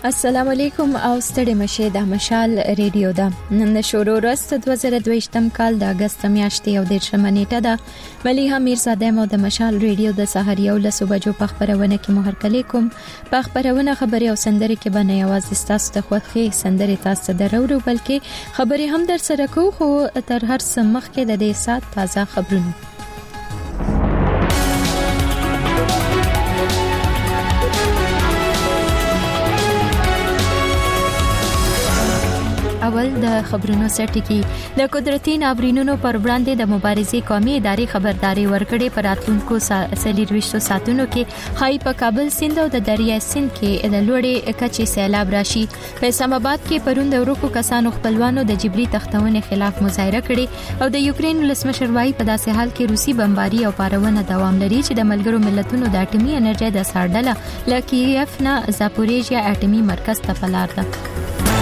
السلام علیکم او ستړي مشه د مشال ریډیو دا نن شروع راست 2022م کال د اگست میاشتې او د شمنېټه ده مليحه میرزاده مو د مشال ریډیو د سحر یو له صبحو په خبرونه کې مهرکلی کوم په خبرونه خبري او سندري کې باندې आवाज تاسو ته خوخي سندري تاسو درورو بلکې خبري هم در سره کو خو تر هر څه مخکې د دې سات تازه خبرونه اول د خبرونو سرټکی د قدرتي ناورینونو پر وړاندې د مبارزې قومي ادارې خبرداري ورکړې پر راتلونکو سلیرويشتو ساتونو کې هاي په کابل سیند او د دریای سیند کې د لوړې کچې سیلاب راشي په اسلام آباد کې پرون د ورکو کسانو خپلوانو د جبري تختونې خلاف مظاهره کړې او د یوکرين ولسمشر وايي په داسې حال کې روسي بمباري او پارونه دوام لري چې د ملګرو ملتونو د اټومي انرژي د ساړډله لکیف نه زاپوریژیا اټومي مرکز ته پلار ده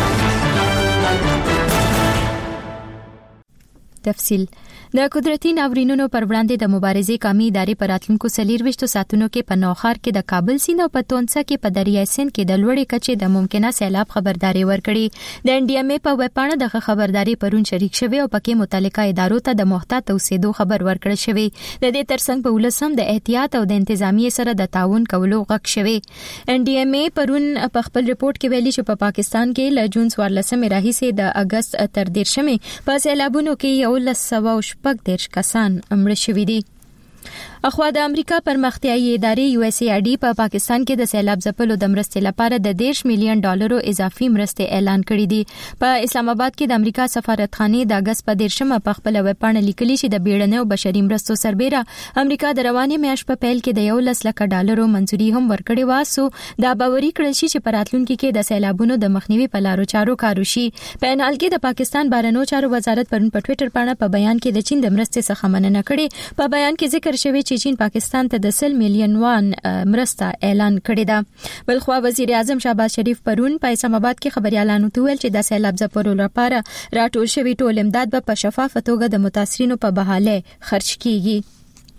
تفصیل د قدرتي ناورینونو پر وړاندې د مبارزې قومي ادارې پر راتلونکو سلیرويشتو ساتونو کې په نوخار کې د کابل سیند او په تونسه کې په دریای سیند کې د لوړې کچې د ممکنه سیلاب خبرداري ورکړي د NDMA په وپاڼه د خبرداري پرون شریک شوی او پکې متعلقه ادارو ته د محتاط اوسېدو خبر ورکړل شوی د دې ترڅنګ په ولسم د احتیاط او د انتظامیه سره د تعاون کولو غږ شوی NDMA پرون په خپل ریپورت کې ویلي چې په پاکستان کې ل جون 14 راهیسې د اگست تر 13 په سیلابونو کې یو لسو شپږ دیرش کسان مړه شوي دي اخوا د امریکا پرمختیايي ادارې USAID په پاکستان کې د سیلاب ځپلو د مرستې لپاره د $10 مليون اضافي مرستې اعلان کړې دي په اسلام آباد کې د امریکا سفارتخانه د اگست په 13 په خپل ویبپاڼه لیکلي چې د بیړنۍ او بشري مرستو سربېره امریکا د رواني میاشت په پیل کې د $1 لک منځوري هم ورکړې و سو دا باوري کړل شي چې په راتلونکي کې د سیلابونو د مخنیوي په لارو چارو کار وشي په حال کې د پاکستان بهرنیو چارو وزارت پرون په ټوئیټر باندې په بیان کې د چین د مرستې څخه مننه کړې په بیان کې ذکر شوی چې چین پاکستان ته د $100 مليون مرسته اعلان کړی ده بلخو وزیر اعظم شهباز شریف پرون په اسلام آباد کې خبريالانو ته ویل چې د سیلاب ځپلو لپاره راټول شوی ټول امداد په شفافه توګه د متاثرینو په بهاله خرج کیږي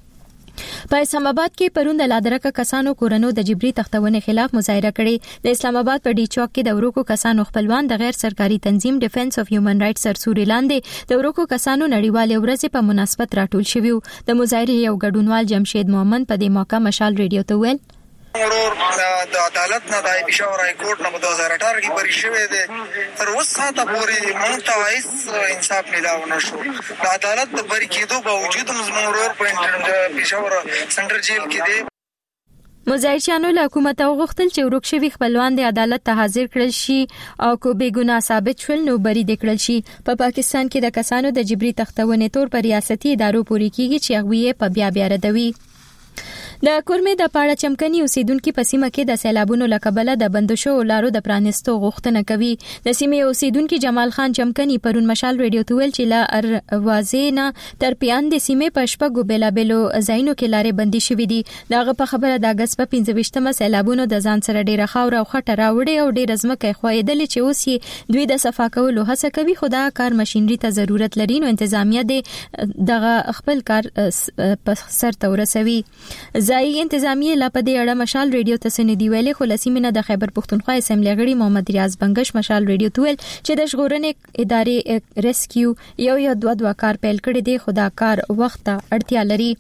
په اسلام آباد کې پرون د لادرکه کسانو کورونو د جبري تختونې خلاف مظاهره کړې د اسلام آباد په ډي چوک کې د ورکو کسانو خپلوان د غیر سرکاري تنظیم ډیفنس اف هیومن رائټس سرسوري لاندې د ورکو کسانو نړیوال ورځ په مناسبت راټول شوی د مظاهره یو ګډونوال جمشید محمد په دې موقع مشال ریډیو ته ویل د عدالت نه د پېښور هاي کورټ نه 2018 کې بری شوی دی تر اوسه تا پورې مونږ ته هیڅ انصاف ملاو نشو د عدالت د بری کېدو باوجود موږ ورور په پېښور سنټر جیل کې دی مظاهرچیانو له حکومت غوښتل چې ورک شوی خپلوان د عدالت ته حاضر کړل شي او کو بېګناه ثابت شول نو بری دکړل شي په پاکستان کې د کسانو د جبري تختونې تور پر ریاستي ادارو پوری کیږي چې هغه په بیا ردوي د کورمه د پاړه چمکني اوسیدونکو په سیمه کې د سیلابونو لکبله د بندشو لارو د پرانستو غوښتنه کوي د سیمې اوسیدونکو جمال خان چمکني پرون مشال ریډیو ته ویل چې لا اروازینا تر پیان د سیمې په شپږو بلابلو ځایونو کې لارې بندي شوې دي دغه په خبره د اگست په 15مه سیلابونو د ځان سره ډیره خاور او خټه راوړي او ډیره ځمکه خوېدل چې اوس یې دوی د صفا کولو هڅه کوي خو دا کار ماشينري ته ضرورت لري نو انتظامیه دغه خپل کار په سر ته ورسوي ځای انتظامیه لا په دې اړه مشال ریډیو ته سندې ویلي خو لسیمنه د خیبر پختونخوا اسمبلی غړي محمد ریاض بنگش مشال ریډیو ته ویل چې د ژغورنې ادارې ریسکیو یو دوه کار پیل کړی دی خو دا کار وخت ته اړتیا لري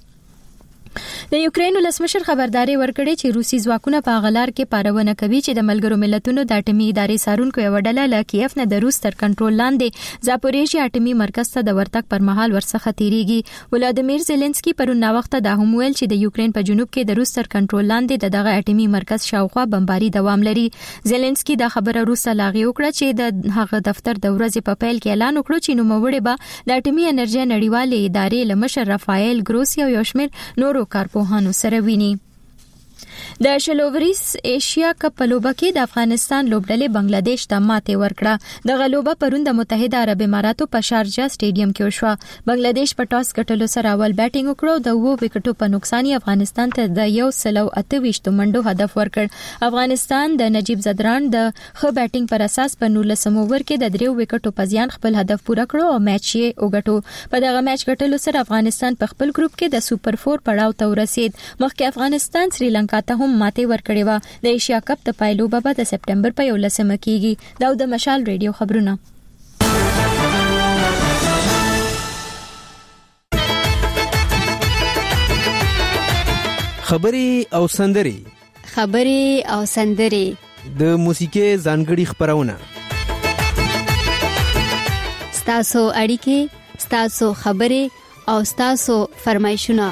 د یوکرين ولسمشر خبرداري ورکړي چې روسي ځواکونه په غلار کې پارونه کوي چې د ملګرو ملتونو د اټومي ادارې سارونکو یو ډله ل کیف نه د روس تر کنټرول لاندې زاپوریژیا اټومي مرکز ته د ورتګ پر مهال ورڅخه تیریږي ولادیمیر زيلنسکي پرون وخت د هم ویل چې د یوکرين په جنوب کې د روس تر کنټرول لاندې دغه اټومي مرکز شاوخوا بمباري دوام لري زيلنسکي د خبره روسه لاغي وکړه چې د هغه دفتر د ورځې په پیل کې اعلان وکړ چې نوموړي به د اټومي انرژي نړیوالې ادارې لمشر رافایل ګروسی او یو شمېر نورو کارپوهانو سره ویني د شلووریس ایشیا کپ لوبه کې د افغانستان لوبډلې بنگلاديش ته ماته ورکړه د غلوبه پرون د متحده عرب اماراتو په شارجه سټیډیم کې وشو بنگلاديش په ټاس ګټلو سره اول بیټینګ وکړو د 2 وکټو په نقصان افغانستان ته د 128 منډو هدف ورکړ افغانستان د نجیب زدران د خو بیټینګ پر اساس په 19 اوور کې د 3 وکټو په زیان خپل هدف پوره کړو او میچ یې وګټو په دغه میچ ګټلو سره افغانستان په خپل ګروپ کې د سوپر 4 پړاو ته ورسید مخکې افغانستان سریلانکا شریلانکا ته هم ماته ورکړې و. د ایشیا کپ د پایلو به د سپټمبر په 11 کېږي. دا د مشال ریډیو خبرونه. خبري او سندري د موسیقي ځانګړي خبرونه. ستاسو اړیکې، ستاسو خبرې او ستاسو فرمایشونه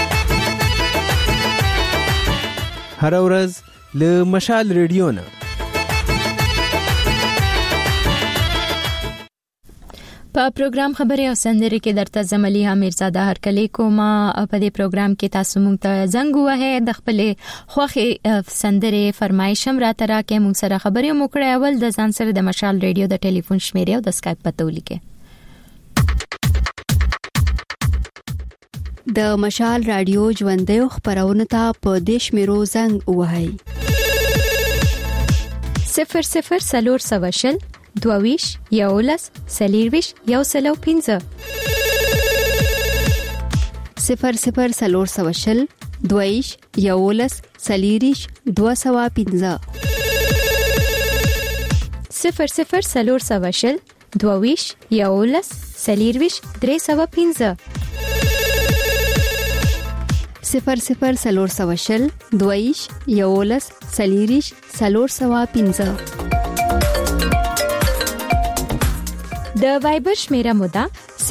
هر ورځ له مشال ریډیو نه. په پروګرام خبري او سندري کې درته زملیه میرزاده هرکلی کومه. په دې پروګرام کې تاسو مونږ ته زنګ وهه د خپل خوخي سندري فرمایشم را ترا کې مونږ سره خبري موکړه. اول د ځان سره د مشال ریډیو د ټلیفون شمیره او د اسکایپ پته ولیکه. د مشال رادیو ژوندې خبرونه ته په دیش میرو زنګ وهاي 00 22 یولس سلیرویش یو سلو 15 00 22 یولس سلیریش 215 00 22 یولس سلیرویش 315 00 22 یولس سلیریش 315 د وایبر شمیره مودا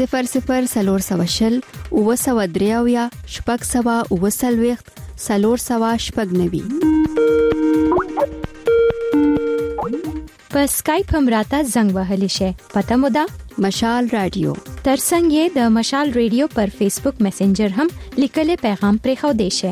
00 اوسودریاویا شپږ سوا اوسلويخت سلور سوا شپږ نوي. په اسکایپ هم راته زنګ وهلی شي. پته مودا مشال رادیو. ترڅنګ یې د مشال ریډیو پر فیسبوک میسنجر هم لیکل پیغام پرې خو دی شي.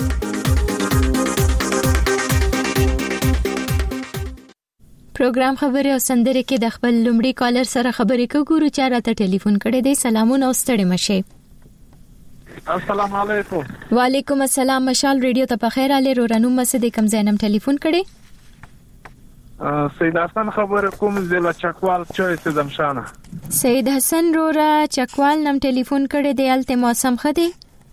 پروګرام خبري او سندري کې د خپل لومړي کالر سره خبرې کوو چې راته ټلیفون کړی دی. سلامونه او ستړي مشه. السلام علیکم. وعلیکم السلام. مشال ریډیو ته په خیر اله رورانو مسجد کم زینم ټلیفون کړی. سید حسن خبر کوم زله چکوال چوي سیدم شانه. سید حسن رورا چکوال نم ټلیفون کړی دی. الته موسم خدي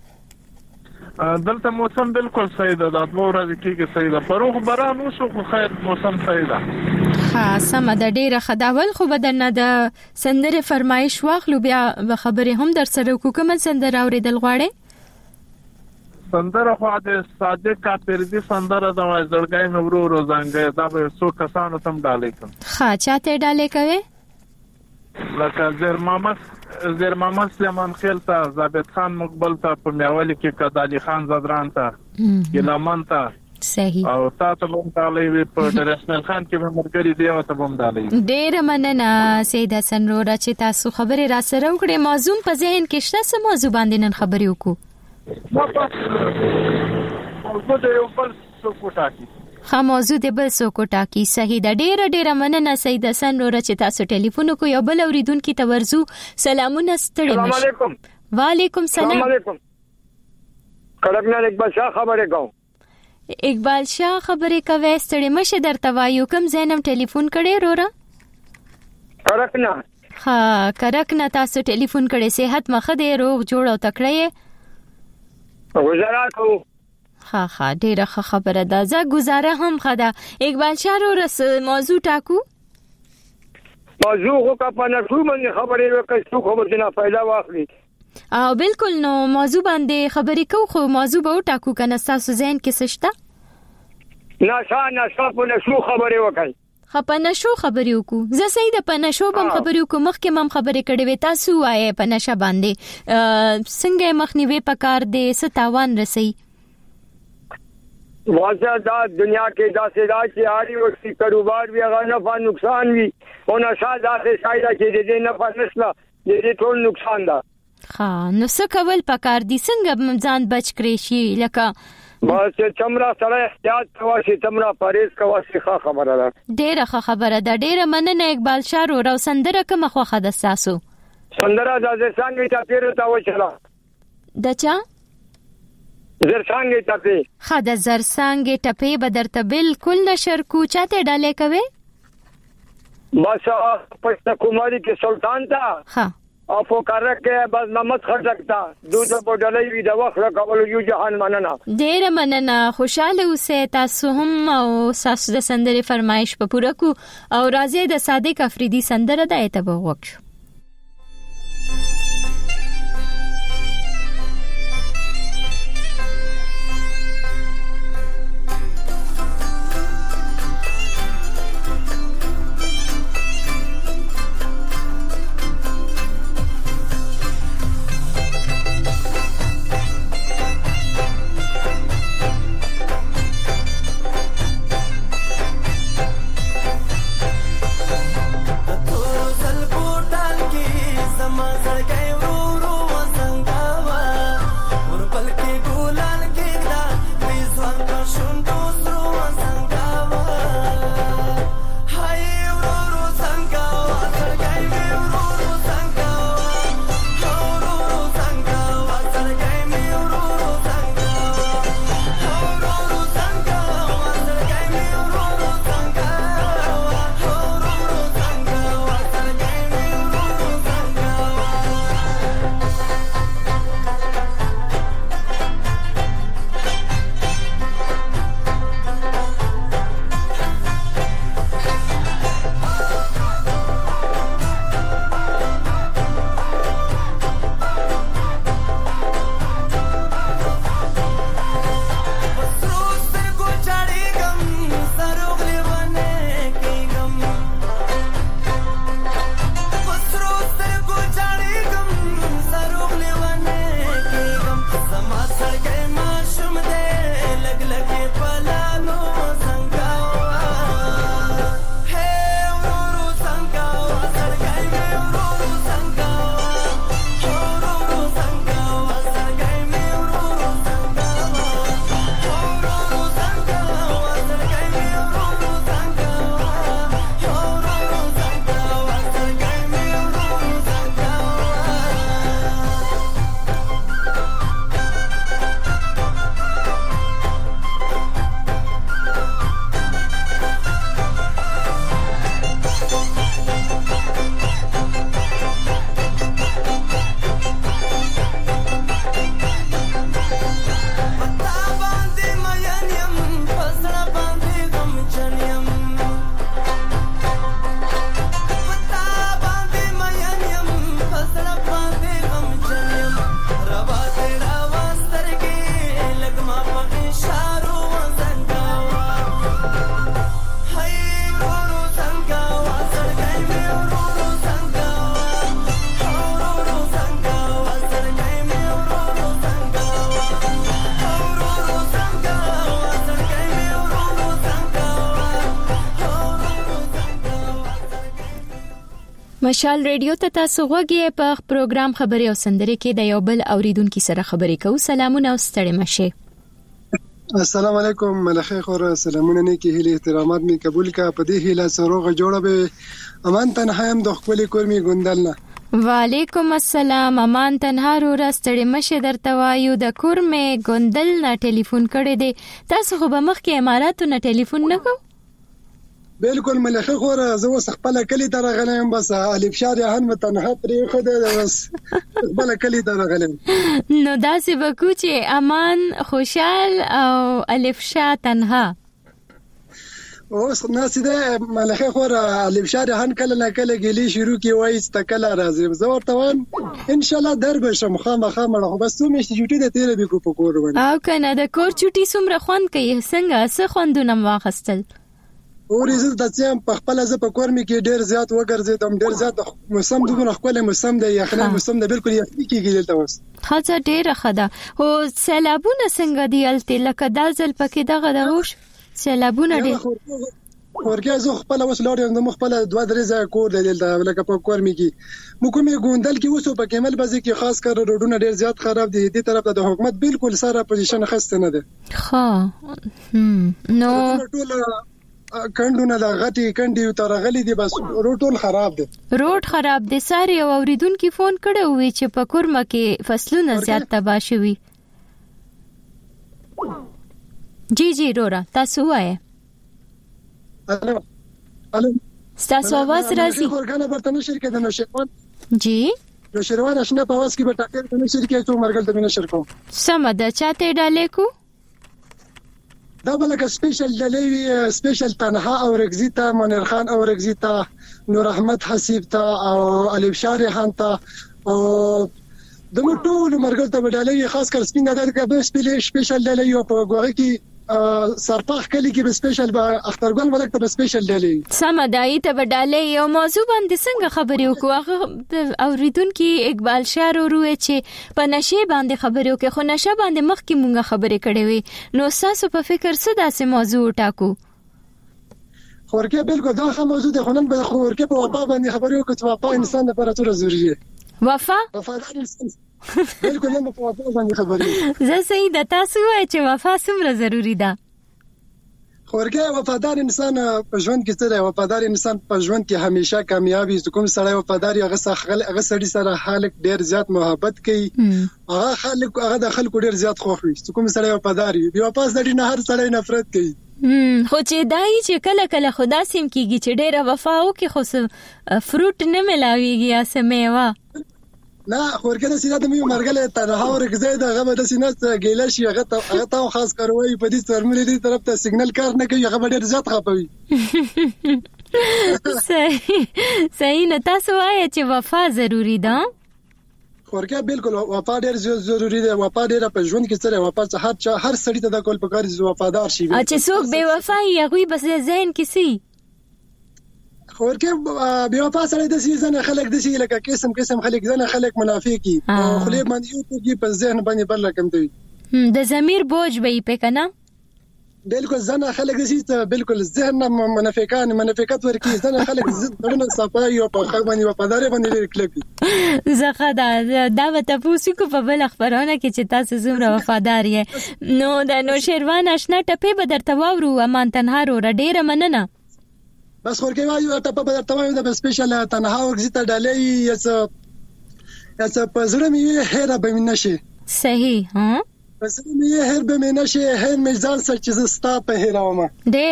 دلته موسم بالکل صحیح ده. د ورځې کې صحیح ده. پروخ باران وشو خو خیر موسم صحیح ده. ها سم د ډیره خداول خو بدنه د سندره فرمایش واخلو بیا خبرې هم در سره کوم سندره اوریدل غواړي. سندره خو د صادق کا پردي سندره د زړګای نورو روزانګه دا به څو کسانو تم ډالې کوم. ها چاته ډالې کوي؟ لکه زیر محمد سلیمان خیل ته، ثابت خان مقبل ته، په میاولی کې کدالی خان زدران ته، ګلمن ته. صحیح. او تاسو هم ډالې په رسمل خان کې مرګري دی او ته هم ډالې. ډېر مننه سید حسن رورا چې تاسو خبرې را سره وکړې. موضوع په ذهن کې شته څه موضوع باندې نن خبرې وکړو؟ موضوع د یو بل څوک ټاکي. موضوع د بل څوک ټاکي. صحیح ده. ډېر مننه سید حسن رورا چې تاسو ټلیفون کو یو بل اوریدونکو ته ورزو. سلامونه ستړي مشه. السلام علیکم. وعلیکم سلام. السلام علیکم. کلکنا اقبال شاه خبرې کوم. اقبال شاه خبرې کوي. ستړي مشه درته وایو کوم زینم ټلیفون کړي رورا؟ کلکنا. ها کلکنا تاسو ټلیفون کړي. صحت مخه دی، روغ جوړ او تکړه یې؟ گزاره کو. ها ډیره خبره ده. زه گزاره هم خدا. اقبال شاه رورا موضوع ټاکو. موضوع کو په نشو باندې خبرې وکړو څو خبر دینه فائدہ واخلي. او بالکل نو موضوع باندې خبرې کو. خو موضوع به ټاکو کنه تاسو ذهن کې سشته؟ نشه په نشو خبرې وکړي. پنشو خبرې وکړو. زه صحیح ده پنشو بم خبرې وکړو. مخکې مم خبرې کړې وې. تاسو وایې پنشه باندې څنګه مخنیوي پکار دی؟ څه تاوان رسي؟ واځه دا دنیا کې دا سدا چې هاري وختي کاروبار وی هغه نفع نقصان وی او نشه دا شاید چې دې نفع نشله دې ټول نقصان ده. نو څه کول پکار دي؟ څنګه ځان بچ کړی شي؟ لکه بس چمرا سره احتیاط کوه چې چمرا پرهیز کوه. ښه خبره ده. ډیره خبره ده. ډیره مننه اقبال شاه رورا. سندره کومه خوخه ده تاسو؟ سندره د زرسانګې ټاپې ته وچلا. دچا؟ زرسانګې ټاپې. د زرسانګې ټاپې به درته بالکل نشر کو. چاته ډالې کوي؟ بس په کوماري کې سلطان ته. او فقره کې بس محمد خټک تا دوه بوډلې وی د وخت راکول یو جهان مننه ډیر مننه خوشاله اوسه تاسو هم او تاسو د سندره فرمایش په پوره کو او راځي د صادق افریدي سندره د ایتبه وکړو مشال ریډیو ته تاسو غوږی په پروګرام خبري او سندري کې د یو بل اوریدونکو سره خبرې کوو. سلامونه او ستړي مشه. السلام علیکم ملخه خور سلامونه نه کې هلي احترامات می قبول کا په دې هله سروغه جوړه به امان تنهایم د خپل کورمي ګوندلنه. وعلیکم السلام امان تنها رو راستړي مشه درته وایو د کورمي ګوندل نه ټلیفون کړي دي. تاسو خو به مخ کې اماراتو نه ټلیفون نه کو؟ بالکل ملخه خور زه وس خپل کلی ته راغلم بس الف شار هن متنه پرې خو دې بس خپل کلی ته راغلم. نو داسې وکړو چې امان خوشحال او الف شار تنها اوس ناس دې ملخه خور الف شار هن کله نه کله ګلی شروع کی وای استکل راځي زه ورته وان ان شاء الله درب شم خامخا مړه بس تو مې چټي د تیر به کو په کور ونه او کنه د کور چټي سمره خوند کوي څنګه څه خوندونه واخستل اور عزت د څم په خپل ز په کور مې کې ډیر زیات وګرځیدم ډیر زیات موسم دغه خپل موسم د یخنه موسم د بالکل یخني کېږي دلته اوس خاصه ډیر خدا او سیلابونه څنګه دی الته لکه دازل پکې دغه دغوش سیلابونه ډیر ورګه زه خپل اوس لوري د خپل 2-3 ځای کور دلته لکه په کور مې کې مو کومه ګوندل کې اوس په کمل بځي کې خاص کر روډونه ډیر زیات خراب دي دې طرف د حکومت بالکل سره پوزیشن خسته نه ده ها نو ټول کندونه د غټي کندي تر غلي دي بس روټول خراب دي روټ خراب دي ساري اوریدونکو فون کړو وی چې په کورمه کې فصلونه زیات تباہ شوي جی رورا تاسو وایي الو تاسو आवाज راځي ورګانه برتنه شرکت د نوشیروان جی نو شروان آشنا په واس کې به ټاکر نه شي کې څو مرګل ته نه شرکو سم ده چاته ډالې کو دا بلکه سپیشل ډلې سپیشل تنها او رگزیتا منیر خان او رگزیتا نور احمد حسیب تا او الف شاري خان تا او دغه ټول مرګل ته ډلې خاص کر سپین د دغه سپیشل ډلې په غوړه کې سرپاخ کلی کې به سپیشل به اخترګل ولکه به سپیشل ډلې سم دای ته ډلې یو موضوع باندې څنګه خبرې وکړو اوریدونکو اقبال شاه وروي چې په نشه باندې خبرې وکړو خو نشه باندې مخ کې مونږه خبرې کړې وي نو تاسو په فکر څه داسې موضوع ټاکو خورکه بالکل دا خو موضوع ده خنن به خورکه په وفا باندې خبرې وکړو چې وفا انسان لپاره څومره ضروري دی وفادار انسان بالکل نه په وفا باندې خبرې زه صحیح د تاسو وای چې وفا څومره ضروری ده خورګه وفادار انسان په ژوند کې څه دی وفادار انسان په ژوند کې همیشه کامیابی کوم سړی وفادار هغه سړی سره خلک ډیر زیات محبت کوي هغه د خلکو ډیر زیات خوښ وي کوم سړی وفادار وي بیا پاس د نه هر سړی نفرت کوي خو چې دای چې کله کله خدا سیم کیږي چې ډیره وفا او کې خو فروټ نه ملاويږي یا سمېوا نه خورګه د سینې د مې مرګله تنها ورګزې د غو د سینې ګیله شي هغه ته خاص کاروي په دې سرمنې دي طرف ته سیګنل کار نه کوي هغه ډېر زیات خپوي صحیح نه تاسو وایي چې وفا ضروری ده خورګه بالکل وفا ډېر ضروری ده وفا ډېر په ژوند کې سره وفا هر سړی ته د کول پکار دي وفادار شي چې څوک بے وفا یې بس ذهن کې سي خورکه بیا په سره د سیزن خلک د شي لکه قسم خلک ځنه خلک منافقي خو له باندې یو ته په ذهن باندې بل رقم دی د ضمیر بوج به په کنه بالکل ځنه خلک د شي بالکل ذهن منافقت ورکی ځنه خلک دغه صفای او په خلک باندې وفادار باندې کلپی زخه دا وته پوسی کو په بل خبرونه کې چې تاسو زموږ وفادار یې نو د نو شیروان آشنا ټپه به درته وورو امان تنها رو ډیره مننه بس خورګه وایو ته په درته وایو د سپیشل تنها ورګزیتا ډلې یا په زړه مې هره به من نشي صحیح ها پس مې هر به من نشي هر مې ځان سره چې ستا په هراومه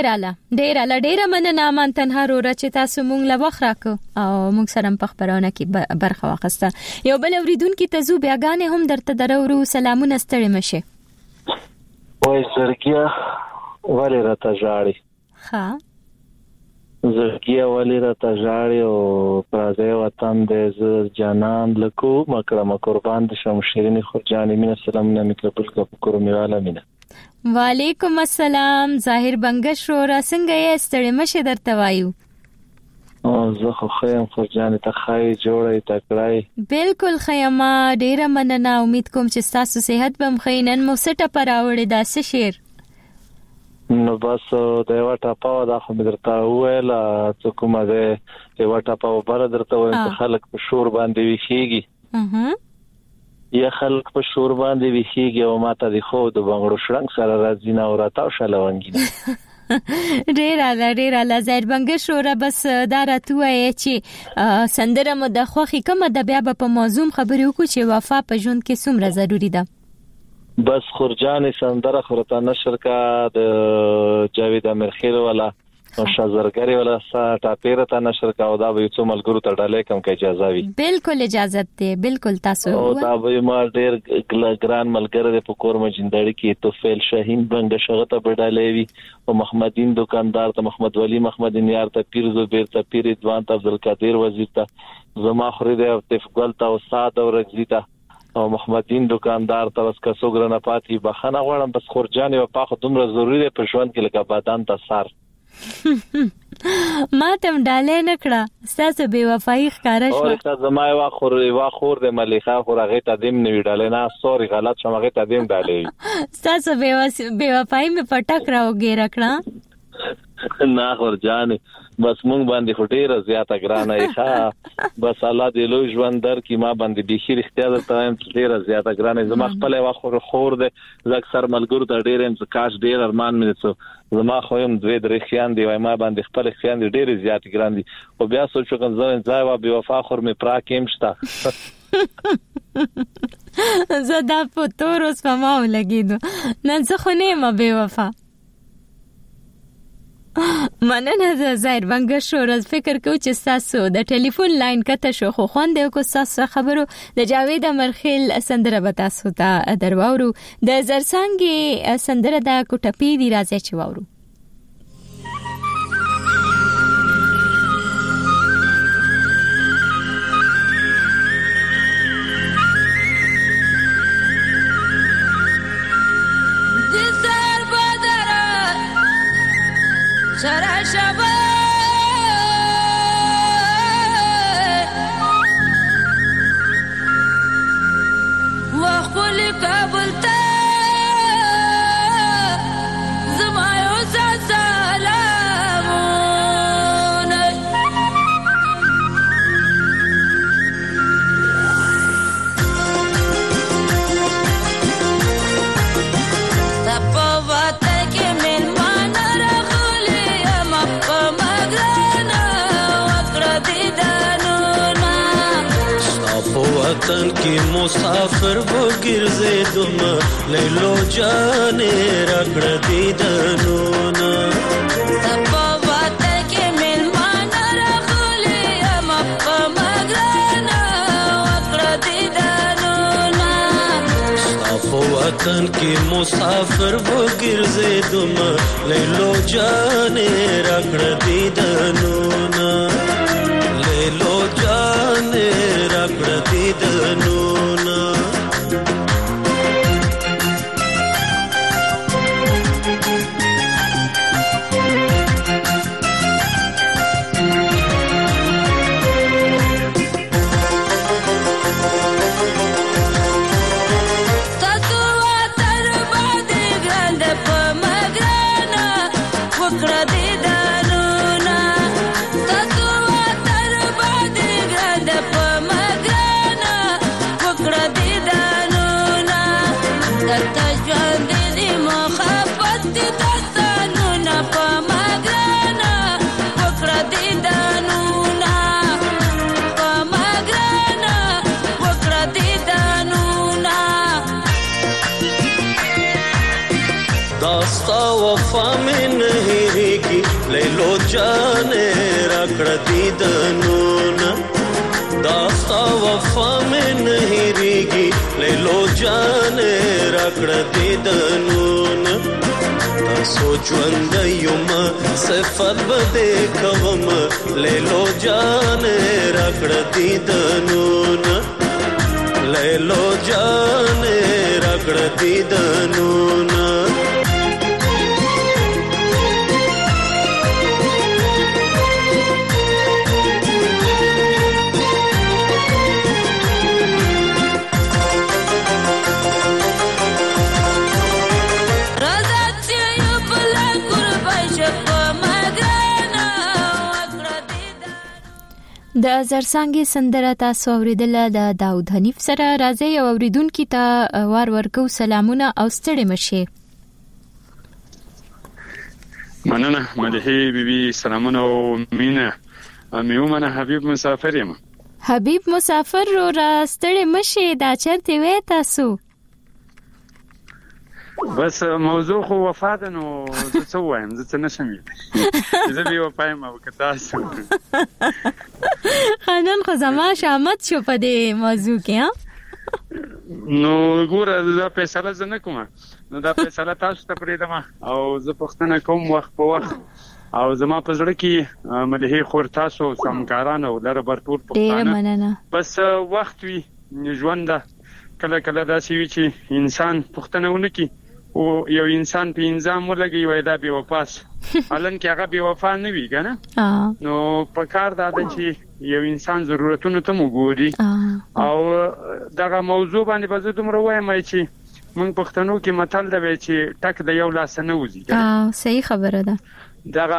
ډیر مننه مان تنها رو چې تاسو مونږ له وخت راکو او مونږ سره په خبرونه کې برخه واخسته یو بل اوریدونکو ته زو بیاګانې هم درته درو سلامونه ستړي مشه وای زرګیا ولی راته جاړي ها زرګیا ولی راته جاړي او پرځای وطن د جانان لکو مکرم قربان د شم شیرین خورجانی مين السلام علیکم په کور میواله مینه وعلیکم السلام ظاهر بنگش رو را څنګه یې ستړي مشه درته وایو او زه خو خیم خورجانی ته خای جوړی تکړای بالکل خیمه ډیره مننه امید کوم چې تاسو صحت بم خینن مو سټه پراوړې دا څه شیر نو بس د یو ټاپاو دا خو درته ویل چې کومه ده یو ټاپاو بر درته ویل خلک په شور باندې ویخيږي یا خلک په شور باندې ویخيږي او ماته د خو د بنگړو شړنګ سره راځي نه او راتاو شلوانګي ډیر اعلی زید بنګ شوره بس دا راتوي چې سندره مو د خوخي کومه د بیا په موضوع خبرې وکړو چې وفا په ژوند کې څومره ضروری ده بس خورجان سندره خورته نشر کا د جاوید امرخیل ولا او شازرګری ولا ټاپیره ته نشر کا او دا به څو ملګرو ته ډالې کم کې اجازه وي بالکل اجازه ده بالکل تاسو او دا به ما ډیر ګران ملګری په کور مجندړی کې توفیل شاهین بنګ شغته بډالې وي او محمدین دکاندار ته محمد ولی محمد نیار ته پیر زبیر ته پیر ادوان ته عبدالقادر وزیر ته زما خوري د تفګل ته استاد او رغزیتا او محمدین دکاندار ته وس کا سوګره نه پاتې بخنه غواړم بس خورجان او پاخه دومره ضروری دی په ژوند کې لکه بادان ته سار ما تم ډالې نکړه ستاسو بے وفای ښکارا شو او ته زما وا خور د ملیخه خور هغه تدیم نه ویډالې نه سوري غلط شم هغه تدیم ډالې ستاسو بے وفای می پټک راوګې رکړه نه خورجان بس مونږ باندې خټیره زیاته ګرانه ښه بس الله دې لوی ژوند در کی ما باندې بخیر اختیار تایم ډیره زیاته ګرانه زما خپل واخور خور دې زک سر ملګرو ته ډیرم کاش ډیر ارمان مې څو زما خویم دوی درې خیان دی وای ما باندې خپل خیان دی ډیره زیاته ګران دي او بیا سوچو کوم ځای وا بي وفا خور مې پرا کېم شتا زدا په تورس په ما ولګیدو نن څه خو نه ما بي وفا مننه زهیر بنګش ورځ فکر کو چې تاسو د ټلیفون لاین کته شو خو خوند کو تاسو خبرو د جاوید امرخیل سندره به تاسو ته درواورو د زرسانګي سندره د کوټپی دی راځي چې واورو Shara shaba wa khuli kabul ta zamayo sa salamun tapavat ke mel وطن کی مسافر وہ گرزے دم لیلو جانے رگڑ دیدنونا تپا وطن کی ملمان رخولی مپا مگرانا وقر دیدنونا صاف وطن کی مسافر وہ گرزے دم لیلو جانے رگڑ دیدنونا لیلو جانے رگڑ دیدنونا वफा में नहीं रहेगी ले लो जाने रगड़ दीदनूना दास्ता वफा में नहीं रहेगी ले लो जाने रगड़ दीदनूना सोचवंद युम सफल बदे कवम ले लो जाने रगड़ दीदनूना ले लो जाने रगड़ दीदनूना د زرسانګي سندره تاسو اوریدله د داود حنیف سره راځي او اوریدونکو ته وار ورکو سلامونه او ستړي مشه مننه ملهي بیبي سلامونه او مینه میومنه حبیب مسافر یم حبیب مسافر رو را ستړي مشه دا چرته وې تاسو بس موضوع خو وفات نو زه څه وایم زه څه نشم زه به وفایم او کتاسو خانن خو زما شامت شو په دې موضوع کې ها نو ګوره دا فیصله زنه کوم نو دا فیصله تاسو ته پریدم او زه پښتنه کوم وخت په وخت او زما په زړه کې ملهي خور تاسو سمکارانه او در برټول پښتانه بس وخت وی ژوند کله کله دا سی وی چې انسان پښتنه ونکي او یو انسان په انځام ولګي وای دا بي وفاس الان کې هغه بي وفا نه وی کنه نو په کار دا چې یو انسان ضرورتونو ته وګوري او دغه موضوع باندې به زه دومره وایم چې موږ پښتنو کې متل دی چې ټک د یو لاس نه وځي صحیح خبره ده دغه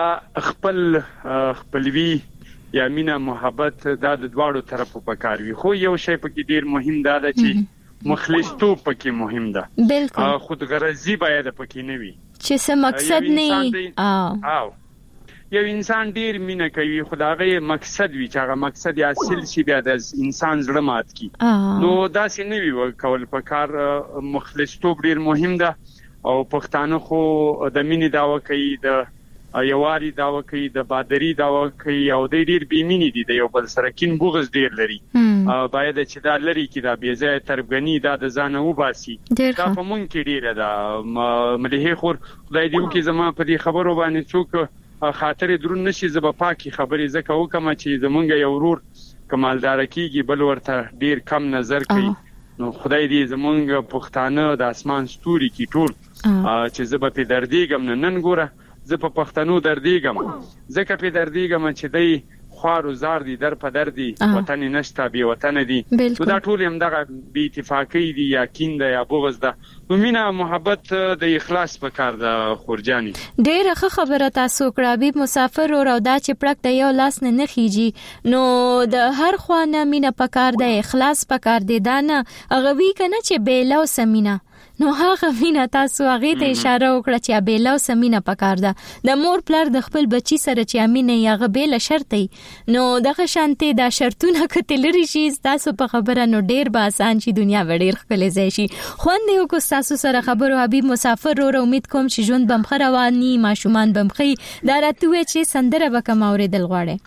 خپلوي یا مینا محبت دا د دواړو طرفو په کار وي خو یو شی پکې ډیر مهم ده چې مخلصتوب پکې مهم ده بالکل خودغرضي باید پکې نه وي چې څه مقصد نه او یو انسان ډیر مینه کوي خدای مقصد وي چې هغه مقصد یا اصل شي بیا د انسان زړه مات کی نو دا څه نه وي کول په کار مخلصتوب ډیر مهم ده او پښتانه خو د مینې داوا کوي د یواري دا وکي د بادری دا وکي او د ډیر بیمینی دي د یو بل سره کین بغض ډیر لري باید چې دا لري کې دا بي ځای تربګنی دا د ځانه وباسي دا په مونږ کې ډیره دا ملي خور خدای دې وکي زما په دې خبرو باندې څوک خاطر درون نشي زب پاکي خبرې زکه وکم چې زمونږ یو ورور کمالدار کیږي بل ورته ډیر کم نظر کوي نو خدای دې زمونږ پښتانه د اسمان ستوري کی ټول چې زب په دردېګم نن ګوره زه په پښتنو دردېګم ځکه په دردېګم چې دی خوارو زار دي در په دردي وطن نشته بي وطن دي نو دا ټول هم دغه بي اتفاقي دي یا کین ده یا بغض ده نو مینا محبت د اخلاص په کار ده خورجاني ډېر ښه خبره تاسو کړه حبیب مسافر او دا چې پړک د یو لاس نه نخیږي نو د هر خوانه مینا په کار ده اخلاص په کار دي دا نه غوي کنه چې بیلو سمینا نو هغه مینا تاسو هغه ته اشاره وکړه چې بیلو سمینا په کار ده د مور پلار د خپل بچی سره چې امینه یا غبیل شرط نو دغه شانتي دا شرطونه کتلری شي تاسو په خبره نو ډیر به آسان شي دنیا وړیر خپل ځای شي خوند یو کو تاسو سره خبرو حبیب مسافر رو امید کوم چې ژوند بم خروانی ماشومان بم خي دا راتوي چې سندره وکم اوریدل غواړي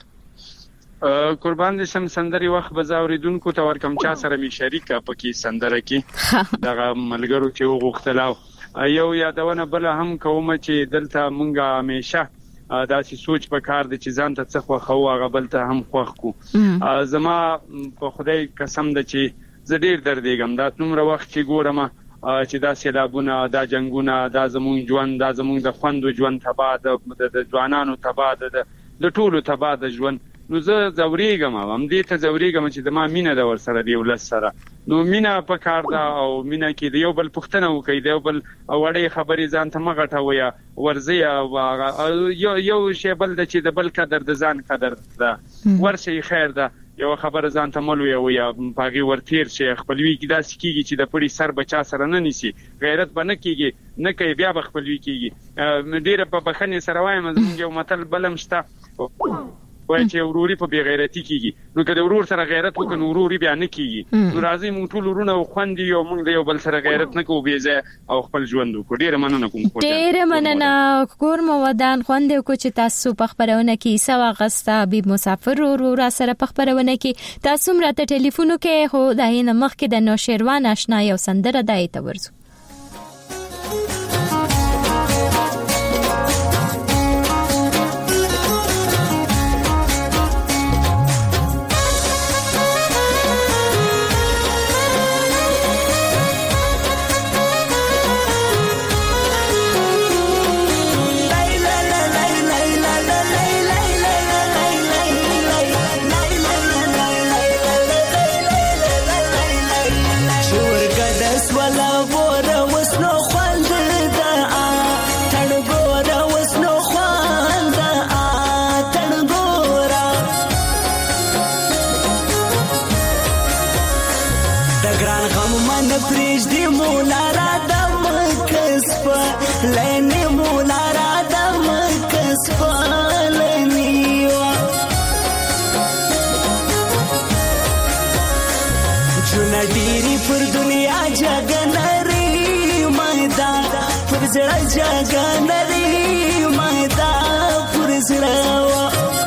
قربان دې سم سندري وخت بزاوریدونکو ته ورکم چا سره می شریکه پکې سندره کې دغه ملګرو چې وغوښتلاو یو یادونه بل هم کوم چې دلته مونږه همیشه دا چې سوچ په کار دي چې ځان ته څه خو خو هغه بل ته هم خوخ کو زما په خدای قسم ده چې زه ډیر دردېږم دا نومره وخت چې ګورم چې دا سیلابونه دا جنگونه دا زمونږ ژوند دا زمونږ د خوندو ژوند تباہ د ځوانانو تباہ د ټولو تباہ د ژوند نو زه زوريګم هم دې ته زوريګم چې د ما مینه د ور سره دی ولس سره نو مینه په کار ده او مینه کې د یو بل پښتنه وکي د یو بل وړې خبرې ځان ته مغټوي ورزي یو شی بل د چې د بل قدر د ځان قدر ده ورشي خیر ده یو خبر ځان ته ملوي او یا پاغي ورتیر شي خپلوي کې دا سکیږي چې د پړي سر بچا سره نه نيسي غیرت بنه کیږي نه کوي بیا خپلوي کیږي ډیره په بخنه سره وایم زموږ یو متل بلم شته وای چې وروري په بی غیرتی کیږي نو کله ورور سره غیرت وکړو وروري بیا نه کیږي نو راځي مونږ ټول ورونه خوندي یو مونږ د یو بل سره غیرت نه کوو بیزه او خپل ژوند وکړو ډیره مننه کوم ډیره مننه کور مو ودان خوند کو چې تاسو په خبرونه کې سوا غستا حبیب مسافر را سره په خبرونه کې تاسو مرته ټلیفون کې هو داینه مخ کې د نوشیروان آشنا یو سندره دای ته ورزو جاګنري مادا پرزړوا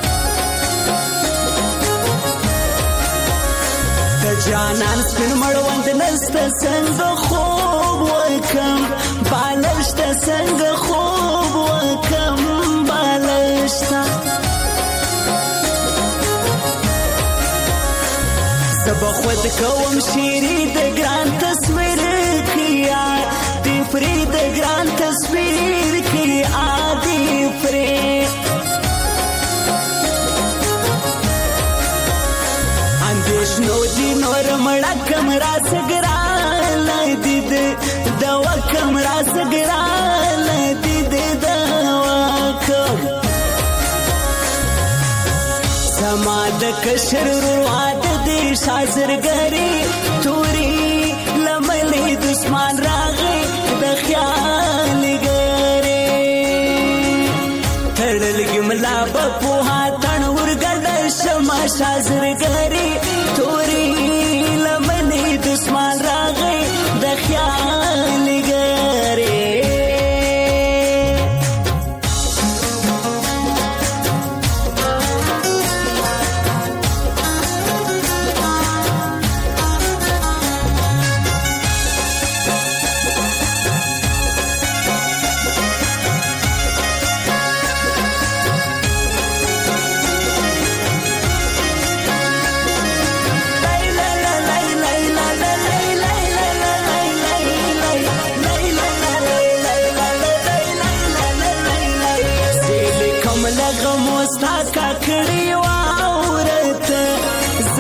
د جانان سپین مړوند نست څنګه خوب وکم بالشت څنګه خوب وکم بالشت سبا خود کوم شيري د ګران تصویر کیا دی پری د ګران تصویر کی آدی پری اندیش نو دی نور مړه کمرا سګرا لدید دوا کمرا سګرا لدید دوا کو سما د کشر رواد دی شازرګری توري لملي دشمن راغی د خیال ګره تړل ګملا په هاتن ورګد شمع شازرګری توري لملي دشمن راغی د خیال ګره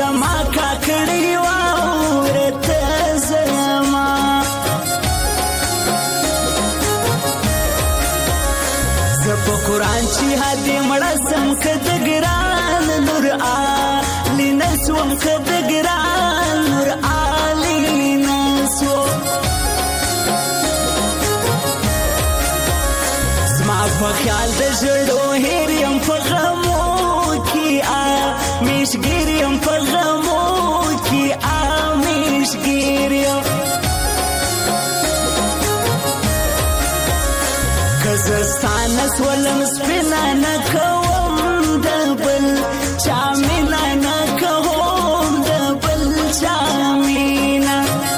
زما کاکړی واورته زما زب قرآن چې هدي مړه سم کد ګران نور علی نسوم کد ګران نور علی نسو زما په خیال د ژړو هریم په غمو کې میشګریم په غمو کې میشګریم کزستان سولم سپینا نکوم دبل چامینا نکوم دبل چامینا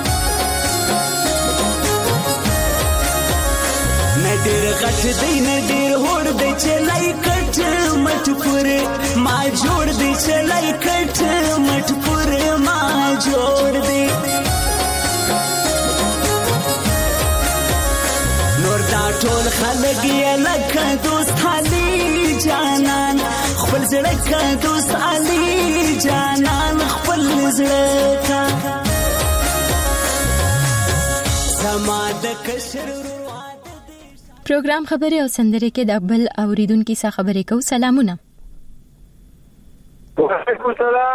ندیر غټ دی ندیر هوړ دی چلای کټ مټ پوره ما جوړ دی چلای کټ مټ پوره ما جوړ دی ټول خلک یې لکه دوست علي جانان خپل زړه کا دوست علي جانان خپل زړه کا زما د کشر پروګرام خبرې او سندرې کې د بل اوریدونکو سره خبرې کوو. سلامونه. وعلیکم السلام.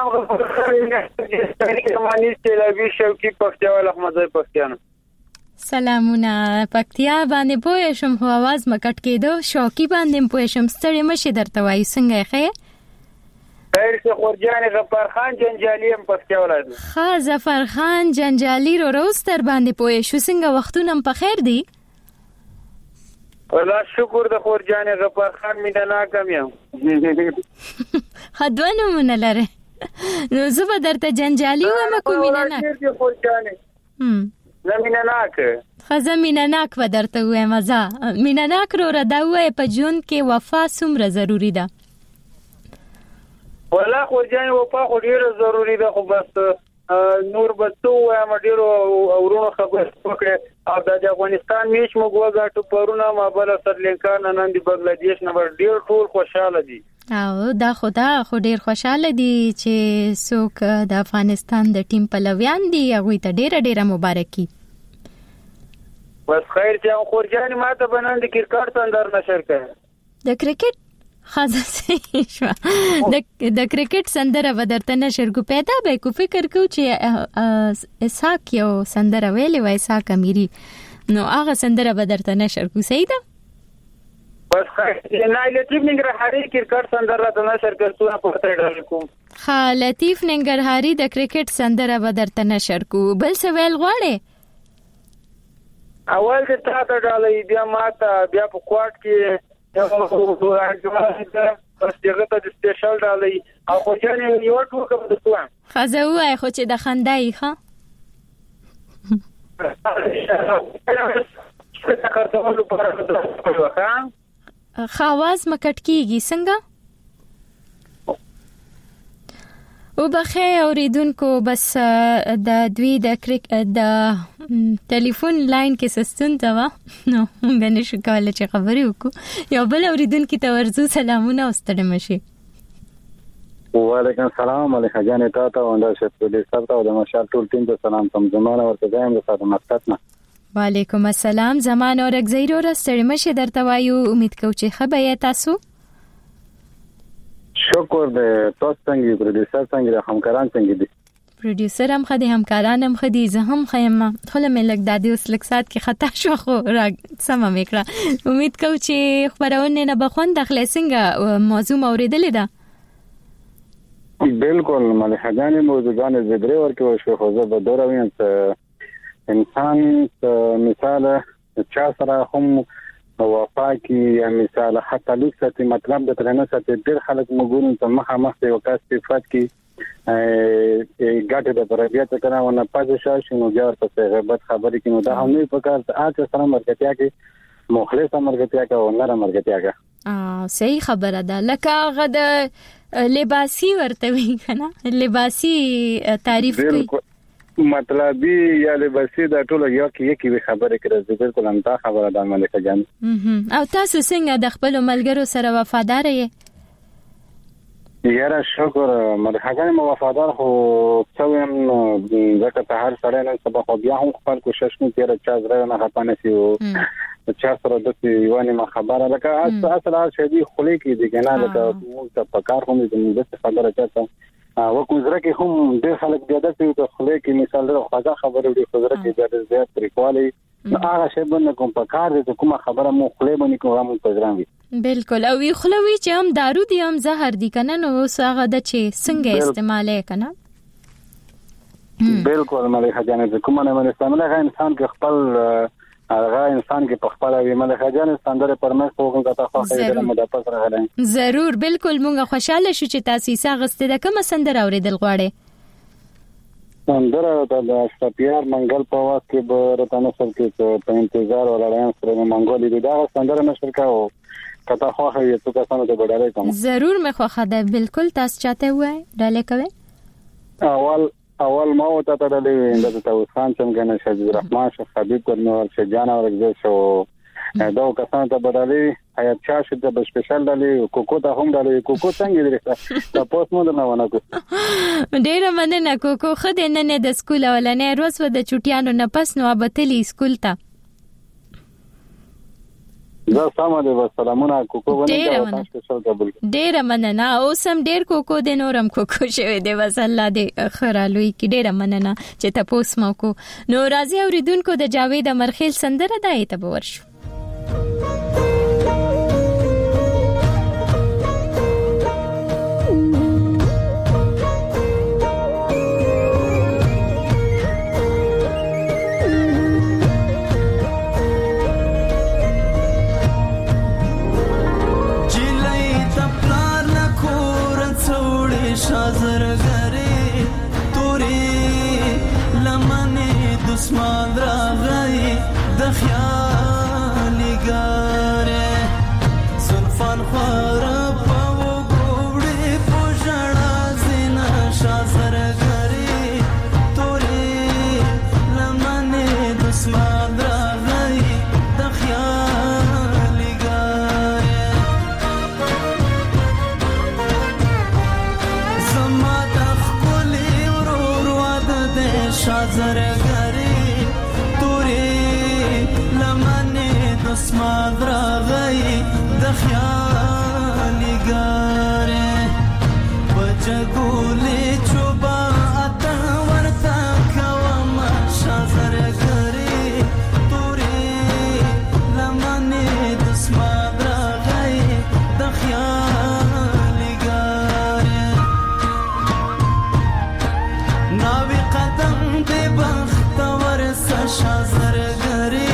زمانی تلوي شوقي پښتیوال احمد پښتیان. سلامونه. پکتیا باندې پوه شم خو आवाज مکټ کېدو. شوقي باندې پوه شم ستړي مشه درته وایي څنګه ښه خیر څه خورجان غفار خان جنجالي هم پکتیا ولادي. ها ظفر خان جنجالي روستر باندې پوه شو څنګه وختونه په خیر دي؟ والله شکر د خورجان غفار خان مینه ناکم یم. خدونه مونږ لره نو زه به درته جنجالي وایم کوم مینه نه زمینه ناک خزمینه ناک و درته وایم ازا مینه ناک رو ردا وای په جون کې وفا څومره ضروری ده؟ والله خورجان وفا خو ډیره ضروری ده خو بس نور بتو وایم ډیرو اورونو خبر وکړه او د افغانستان میش موږ وګټو پرونه مابل سرلنکا نن دی بنگلاديش نه ډیر ټول خوشاله دي او دا خدا خو ډیر خوشاله دي چې څوک د افغانستان د ټیم پلویان دي هغه ته ډیره مبارکي. بس خیر چې خورجان ماته بنند کرکټ اندر نشر کړ د کرکټ خاصه شو د کرکټ سندره ودرته نشر کو پیدا به کو فکر کو چې اساک یو سندره ویلې وای اساک امیری نو هغه سندره ودرته نشر کو صحیح ده. بس نه لطیف ننګرهاري کرکټ سندره ته نشر کړو په تړل کوم. ها لطیف ننګرهاري د کرکټ سندره ودرته نشر کو بل څه ویل غواړي؟ اول د تاسو ډالې بیا ماته بیا په کوټ کې بس دغه ته د سپیشل ډالې او خو ځان یو ټوکه د توام خزه وای خو چې د خندای ښه خواز مکټ کیږي څنګه او بخې اوریدونکو بس د دوی د ټلیفون لاین کې سستون تا و نو غنې شو کولای چې خبرې وکړو. یو بل اوریدونکو ته ورزو سلامونه واستړم شي. وعلیکم السلام علیکم جان تاسو او د شپ د سره او د مشال ټول ټیم ته سلام تم زمانه ورته ځم د سره مقصدنا. وعلیکم السلام زمان اور اگزیرو را ستړم شي درته وایو. امید کوم چې خبره تاسو شکر د تاسو څنګه پروډوسر څنګه همکاران څنګه دي؟ پروډوسر هم خدي همکاران هم خدي زه هم خیم خله ملک د دې اوس لکسات کې خطا شو خو را سم میکړه. امید کوم چې خبرونه نه بخوند داخله څنګه موضوع اوریدلې ده. بالکل ملک جان موضوعان زبره ورکو شو خو زه به دورویم چې انسان مثال چا سره هم وفا کی یا مثال حتی لکسات مطلب د ترنه سات ډیر خلک مګون ته مخه ته وکاس صفات کی ګټه د پربیات کنه ونه پاتې شې نو بیا ورته غیبت خبرې کینو دا هم نه پکار ته اته سره مرګتیا کې مخلص مرګتیا کې او نره مرګتیا کې صحیح خبره ده. لکه هغه د لباسي ورته وی کنه لباسي تعریف کوي مطلبي یا لباسي دا ټول یو کې خبره کړې بالکل هم دا خبره ده ملک جان. او تاسو څنګه د خپل ملګرو سره وفادار یې؟ یاره شکر مرحبا ما وفادار خو څویم ځکه ته هر سړی نن سبا خو بیا هم خپل کوشش کوي چې چا زړه نه خپانه شي او چا سره د یوانه ما خبره لکه اصل شدي خلې کې دي کنه لکه موږ ته پکار هم دې موږ څه خبره چاته وکړو زره کې هم د خلک زیاده چې خلې کې مثال راځه خبره دې خبره کې زیات طریقوالي هغه شی باندې کوم پکار دې کومه خبره مو خلې باندې کوم پزران وي بالکل او وی خلوی چې هم دارو دي هم زهر دي کنه نو هغه د چې څنګه استعماله کنه بالکل ملک جان کومه نه استعماله انسان کې خپل هغه انسان کې په خپل وی ملک جان ستندره پرمخ وګورم تا خو خیر مده پس راغلی ضرور بالکل مونږ خوشاله شو چې تاسو یې غسته د کوم سندره اوریدل غواړي سندره د شپیار منګل په واس کې به راتنه سر کې په انتظار ولاړم سره منګولې دا سندره نشر کاو کته خو هي څه کسانو ته بدلای کوم ضرور مې خو خدای بالکل تاسو چاته وای ډالې کوي اول ما وته تدلې د توس خان څنګه نه شجاع الرحمن شیخ حبیب کرنو شجاع ورګ شو دا کسانو ته بدلې حیات چا شد د سپیشل دلې کوکو ته هم دلې کوکو څنګه درې تاسو مو نه ونه کو ډېر مننه کوکو خدای نن د سکول ولنې روز و د چټیانو نه پس نو ابتلی سکول ته دا سلام علیکم سلامونه کوکو ونه تاسو قبول ډېر مننه او سم ډېر کوکو د نورم کوکو شوی دی وس الله دې خرالوي کې ډېر مننه چې تاسو مو کو نو راځي اوریدونکو د جاوید امرخیل سندره دای ته ورشو دسمان راغی د خیال ګاره زلفان خور په وګړې پوجړه زینا شازر غری تورې لمنه دسمان راغی د خیال ګاره زما د خپل ورور واده د شازر اسماد راغی د خیال ګاره بچګولې چوبا اته ورته کوم شازر غری تورې لمنه د اسماد راغی د خیال ګاره ناوی قدم دې بخت ورس شازر غری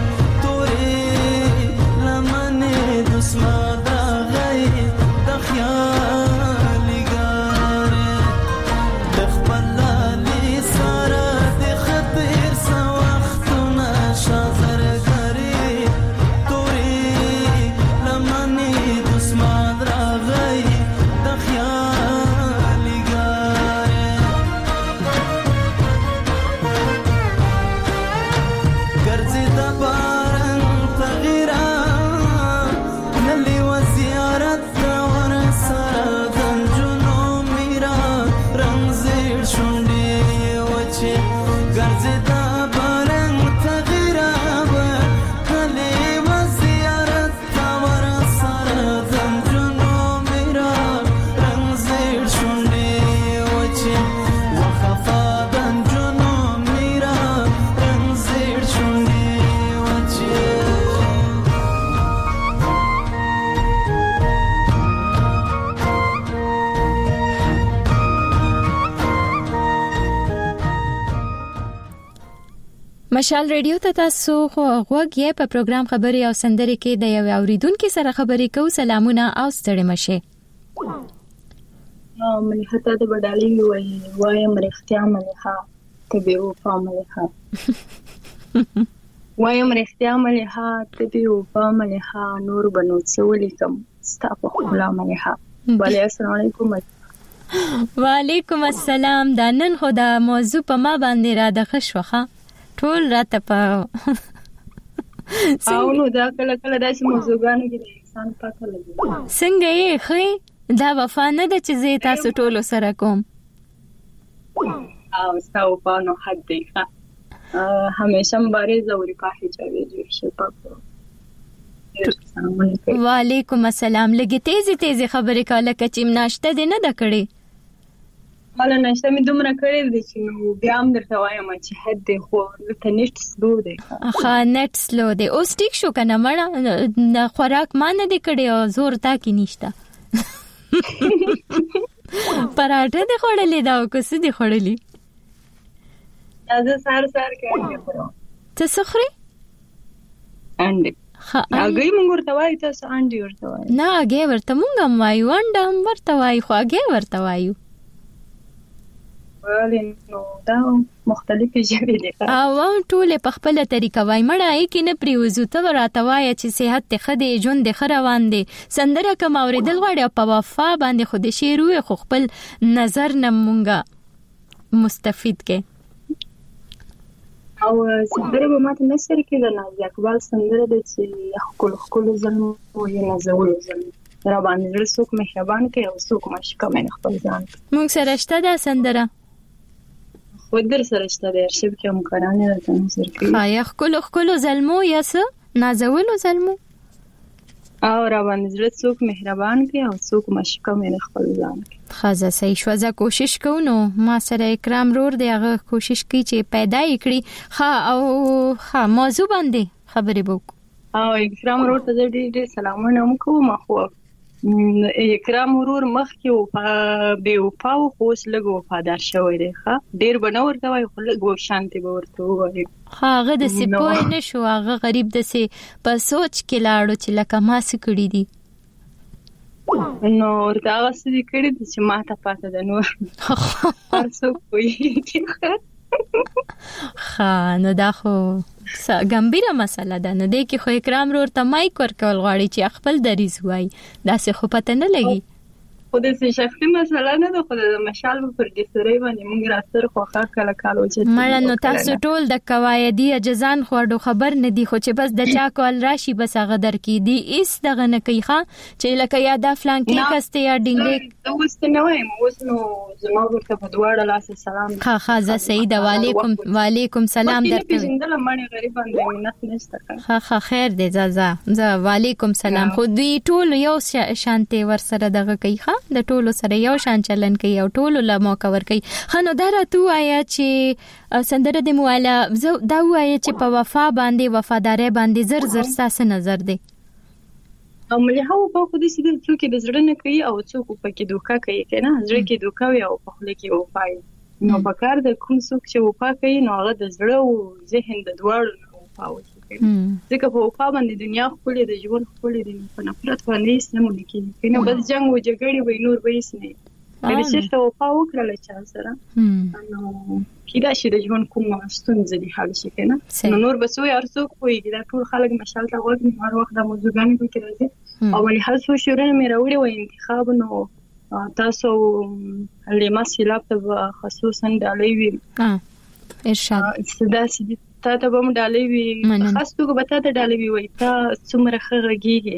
مشال ریډیو ته تاسو خو غوږی په پروګرام خبري او سندري کې د یو اوریدونکو سره خبري کوو سلامونه او ستړي مشه مليحه ته د بدالي وایم رښتیا مليحه ته به وفا مليحه وایم رښتیا مليحه ته به وفا مليحه نور بنو څولیکم ستا په خلا مليحه بله السلام علیکم وعلیکم السلام دا نن خدا موضوع په ما باندې را د خښوخه ټول راته په او نو دا کله کله داسې موضوعګانو کې د انسان پته لګي څنګه یې خې دا وفا نه ده چې زه تاسو ټولو سره کوم. او ستاسو په نو حد دی همیشه مبارزه او رفاهي جوړ شي تاسو. وعلیکم السلام. لګي تیزی خبرې کاله کچیم ناشته دې نه د کړې؟ مالا ناشته مې دومره کړې دي چې نو بیا هم درته وایم چې حد دی خو لکه نت سلو دی. نت سلو دی. اوس ټیک شو کنه مړه خوراک ما نه دی کړې او زور تا کې نشته. پراټه دې خوړلې دا او کس دې خوړلې؟ زه سار کوي څه سخري؟ انډي. اګي مونږ ورته وایو تاسو انډي ورته وایو؟ نه اګي ورته مونږ هم وایو انډه هم ورته وایو خو اګي ورته وایو. نو دا مختلفې ژبې دي او ټول په خپل طریقه وای مړه ای کې نه پریوزو ته راته وای چې صحت ته خدي ژوند د خروان دي سندره کوم اوریدل غواړي په وفا باندې خو د شعر خو خپل نظر نه مونږه مستفید کې او سندره به ماته نشر کې د نازي اقبال سندره د چې خپل ظلم او یې نازول ظلم را باندې څوک مهربان کوي او څوک مشکه مې خپل ځان مونږ سره شته دا سندره ودر سره شته د ارشیف کې هم کارانه راته نظر کوي خای خپل ظلمو یاس نازولو ظلمو او را باندې څوک مهربان کوي او څوک مشکه مې خپل ځان خازه صحیح شوزه کوشش کوو ما سره اکرام رور دی هغه کوشش کوي چې پیدا کړي او موضوع باندې خبرې وکړو او اکرام رور ته ډېر سلامونه کوم خو اکرام ورور مخ کې او به او پاو خوش لګو وفادار شوی دی ښا ډېر بنور دا وای خو لګو شانتي به ورته وای هغه د سپوی نشو هغه غریب د سي په سوچ کې لاړو چې لکه ما سکړی دي نو دا غسې کړي چې ما ته پاته ده نو تاسو کوی نو دا خو ګمبیره مسله ده نو دې کې خو اکرام رور ته مایک ورکول غواړي چې خپل دریز وای دا څه خو پته نه لګي خو د شخصي مسله نه ده خو د مشال پر ډیسری باندې موږ راستر خو کله کالو چې مړه نو تاسو ټول د قواعدي اجزان خوړو خبر نه دي خو چې بس د چا کول راشي بس هغه در کې دي ایس دغه نه کوي ښا چې لکه یا د فلان کې کسته یا ډینګ اوس نه وایم اوس نو زما ورته په دواړه لاس سلام ښه زه سید وعلیکم سلام درته زندل مړ غریب باندې منت نشته ښه خیر دې زه وعلیکم سلام خو دوی ټول یو شانته ور سره دغه کوي ښا د ټولو سره یو شان چلن کوي او ټولو له موقع ور کوي خنو درته وایا چې سندره د مواله دا وایا چې په وفا باندې وفادارۍ باندې زر تاسو نظر دی او ملي هو په خو دې چې څوک د زړه نه کوي او څوک په کې دوکا کوي کنه زړه کې دوکا وي او په خله کې وفا نو په کار د کوم څوک چې وفا کوي نو هغه د زړه او ذهن د دواړو وفا وي ځکه په وفا باندې دنیا خپل د ژوند خپل د په نفرت باندې سمو لیکي کنه بس جنگ او جګړې وي نور به هیڅ نه کله چې ته وفا وکړل چا سره نو کله چې د ژوند کوم ستونزې دي حل شي کنه نو نور به سوې ارزو کوی دا ټول خلک مشال ته وګوري هر وخت د موضوعګانې کوي راځي او ولې هر څو شورونه مې راوړي و انتخاب نو تاسو لما سیلاب ته خصوصا د علیوی ارشاد صدا سید تا ته بم ډالې وی خاص توګه به تا ته ډالې وی وای تا څومره خغږیږي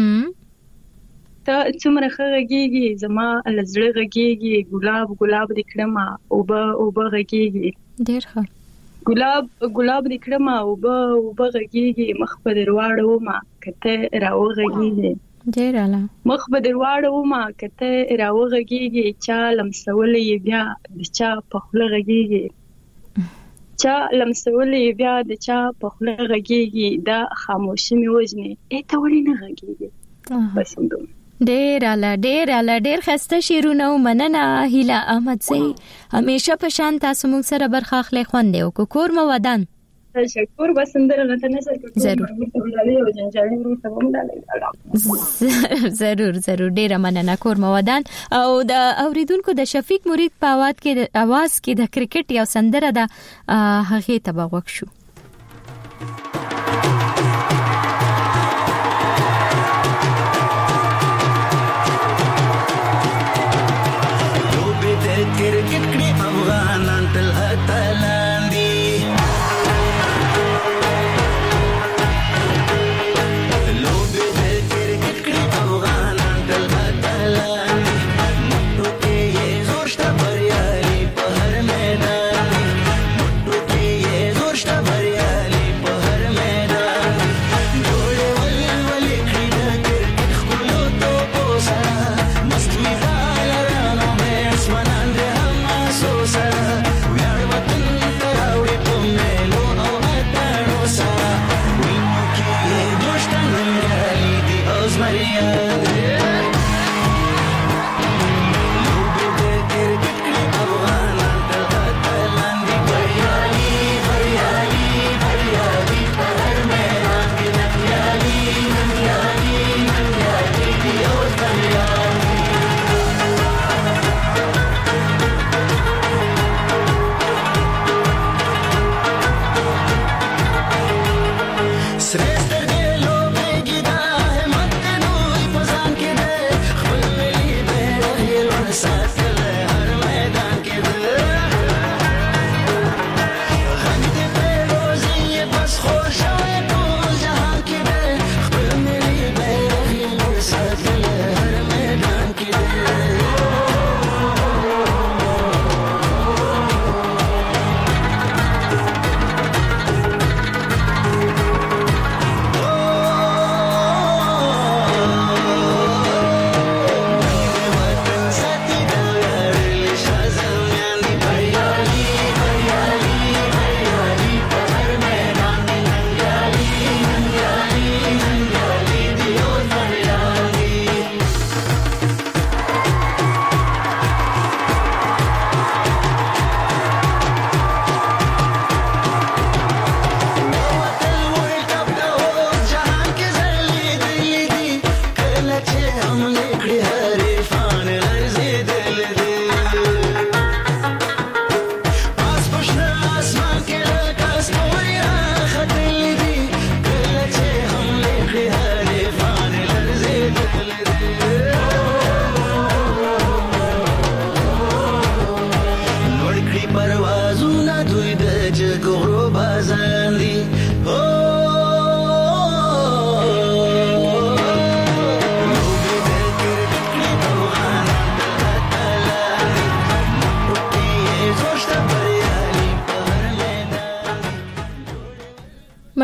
ته څومره خغږیږي زما لزړه غږیږي ګلاب د کړما او به غږیږي ډیر ښه ګلاب د کړما او به غږیږي مخ په درواړو ما کته راو غږیږي ډیر اعلی مخ په درواړو ما کته راو غږیږي چا لمسولې بیا د چا په خله غږیږي چا لمسولې بیا د چا په خله غږیږي دا خاموشي مې وژني ته ولې نه غږیږي بس همدومره ډیر اعلی ډیر خسته شیرونه مننه هیله احمد سي همیشه په شان تاسو موږ سره برخه اخلي خوندې او کور مو ودان تشکر بس اندر نه تنه ضرور ډیر مننه کور مو ودان او د اوریدونکو د شفیق مرید په आवाज کې د کرکټ یو سندره ده هغه ته بغوښ شو کرکټ کړي افغانان تل اتلان دي لوبې د کرکټ کړي افغانان تل اتلان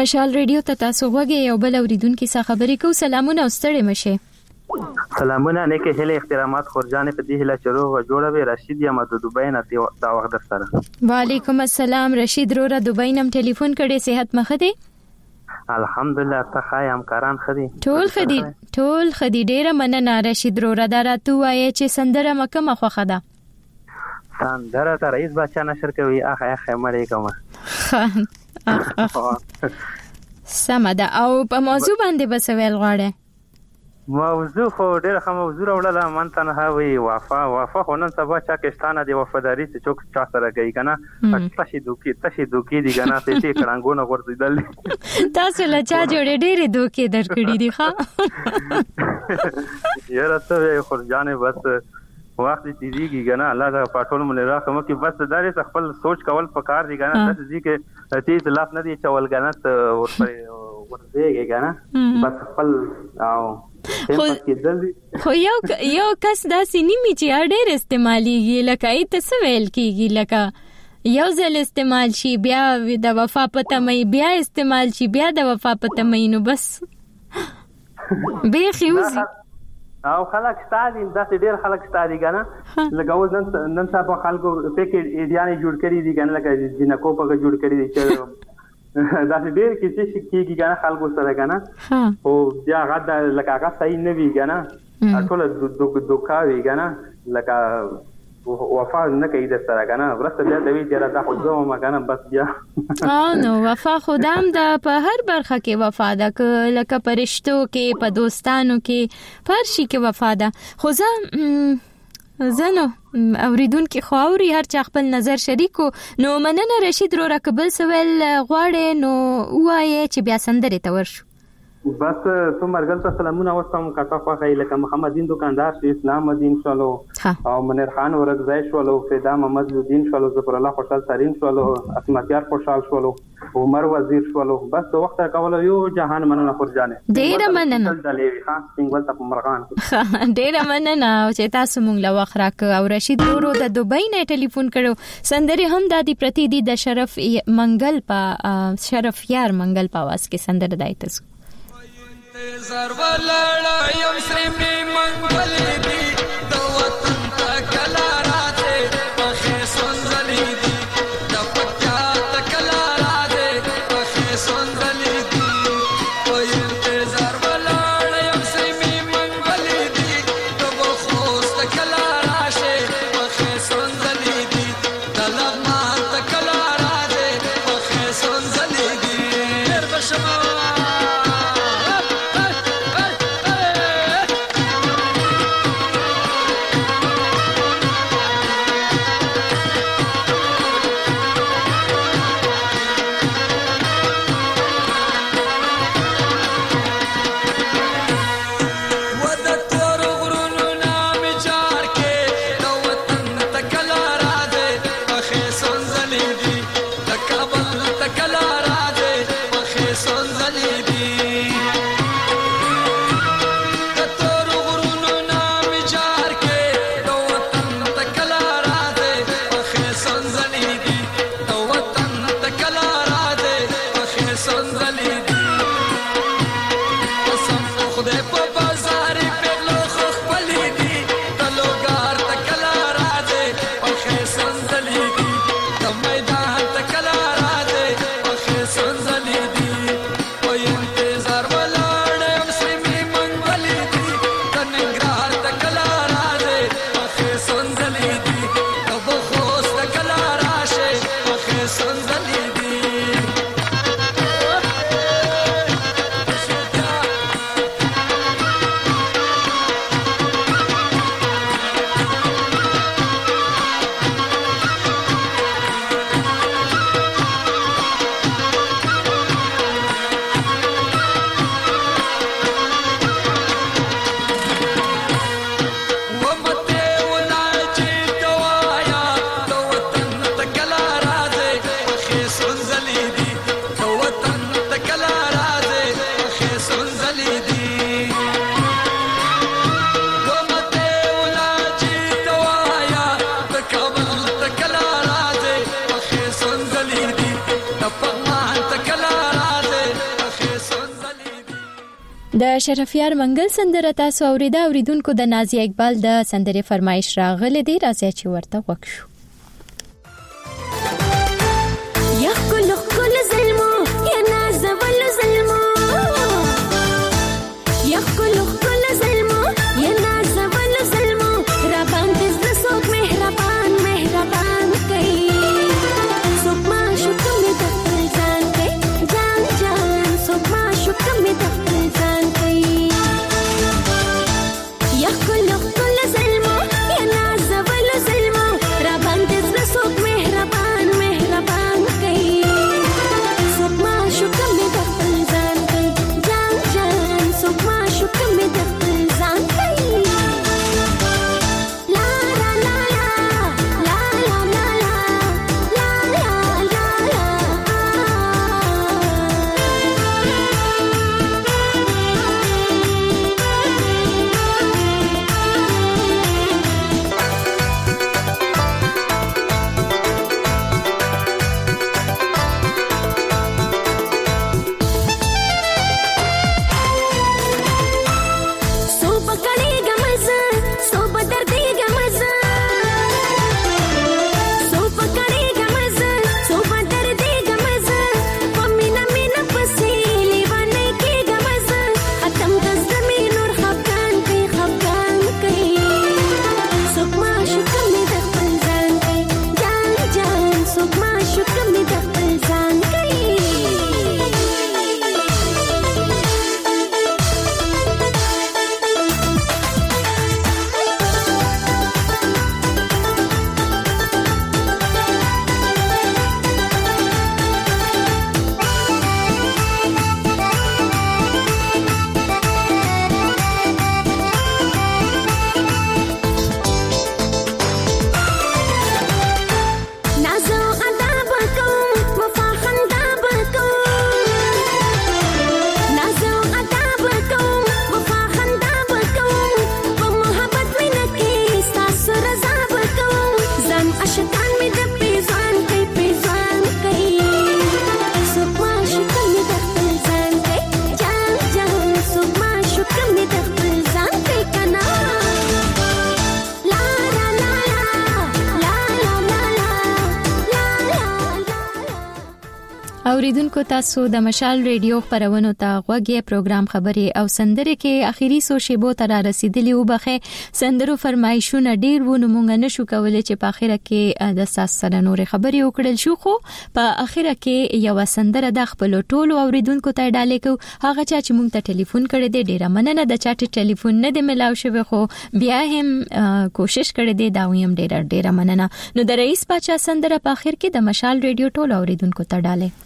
مشال ریډیو ته تاسو غوږی یو بل اوریدونکو سره خبرې کوو. سلامونه او ستړي مشه. سلامونه نیکه هله احترامات خورجانې په دې هله چروغ جوړه وي. رشید یم د دوبۍ نه دا وخت در سره. وعلیکم السلام رشید رورا دوبۍ نم ټلیفون کړي صحت مخه دی؟ الحمدلله ته خایم کاران خدي ټول خدي ډیره مننه رشید رورا دا راتو وایي چې سندره مکه مخه ده. سندره ته رئیس بچا نشر کوي اخه مړې کوم. سمه ده. او په موضوع باندې بس ویل غواړي؟ موضوع خو ډیره ښه موضوع راوړله. من تنها وی وفا خو نن سبا چا کشتانه دی وفاداری چې چوک چا سره کوي کنه تشي دوکي دی کنه ته کړهنګونه ورته تاسو له چا جوړې ډېرې دوکي درکړې دي ښا یاره ته خورجانې بس وخت تیریږي کنه الله دا پټول مونږ راخه مکه بس داري خپل سوچ کول پکار دي کنه د دې کې تیز لاس نه دي چول کنه ورته کنه بس خپل او خو یو کس داسې نیمه چې ډېر استعماليږي لکه ایت سویل کیږي لکه یو ځل استعمال شي بیا د وفا پته مې بیا استعمال شي بیا د وفا پته مې نو بس به خيوزي او خلک ستادي داسې ډېر خلک ستادي کنه لکه اوس نن سبا خلکو فکر ایډیانې جوړ کړی دي کنه لکه جنکو په جوړ کړی دي چې داسې ډېر کیسې کیږي کنه خلکو سره کنه او بیا غدا لکه هغه صحیح نه وی کنه ټول دوکاوي کنه لکه وفا نه کوي د سره کنه ورسته بیا دوی چې دا خو زما مګنه بس بیا نو وفا خدام د په هر برخه کې وفا ده لکه پرشتو کې په دوستانو کې فرشي کې وفا ده. خو زنو اوریدونکو خاوري هر چا خپل نظر شریکو. نو مننه رشید رو راکبل سوال غواړي نو وایي چې بیا سندره ته ورشو. بس تو مرګل ته سلامونه وستم کاته خو لکه محمد دین دکاندار شي اسلام الدین شالو او منیر خان ورغزای شالو فدا محمد الدین شالو زبر الله خوشال ترين شالو اسمتیار خوشال شالو عمر وزیر شالو بس وخت کول یو جهان مننه خورجانې ډیر مننه دلې خان سنگل ته مرغان ډیر مننه چې تاسو مونږ له وخت راک او رشید ورو د دوبۍ نه ټلیفون کړو. سندره هم د دې پرتی دي د شرف منګل په شرف یار منګل په واس کې سندره دایته زر ولړا یم سری می منګل دی د وطن تکلا راته په سنځلې دی د پټا تکلا راته په سنځلې دی وای زر ولړا یم سری می منګل دی د خوست تکلا راشه په سنځلې دی د لغمان تکلا راته په سنځلې دی هر بشما मैदान د شرفیار منګل سندره تاسو اوریدونکو د نازیه اقبال د سندرې فرمایش راغله دی، راځي چې ورته وکړو. یا کل ظلمو یا نازول ظلمو، یا کل ظلمو یا نازول ظلمو، را باندې زړه مهربان مهربان کوي، څوک ما شکر مې د خپل ځان کوي، جان جان څوک ما شکر مې د خپل ځان کوي. یا کل ظلمو یا نازول ظلمو، را باندې زړه مهربان مهربان کوي، څوک ما شکر مې د خپل ځان کوي، جان جان څوک ما شکر مې د خپل ځان کوي. لا لا لا لا لا لا لا لا لا لا اوریدونکو تاسو د مشال ریډیو خبرونه ته غوږی پروګرام خبري او سندره کې اخیری سو شیبو تر رسیدلی وبخه سندرو فرمایشونه ډیر ونه مونږ نشو کولای چې په اخره کې د ساس سره نور خبري وکړل شو، خو په اخره کې یو سندره د خپل ټولو اوریدونکو ته ډالې کو. هغه چې مونږ ته ټلیفون کړی دی ډیره مننه د چاټ ټلیفون نه دی ملاو شوی، خو بیا هم کوشش کړی دی دا ویم ډیره مننه. نو د رئیس پاچا سندره په اخر کې د مشال ریډیو ټولو اوریدونکو ته ډالې.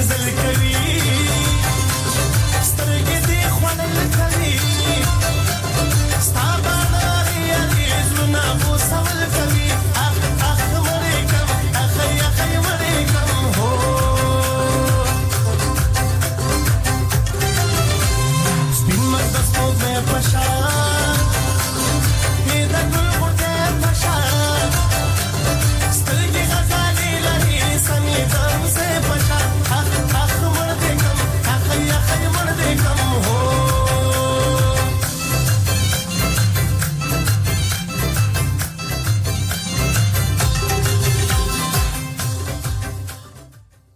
غزل کوي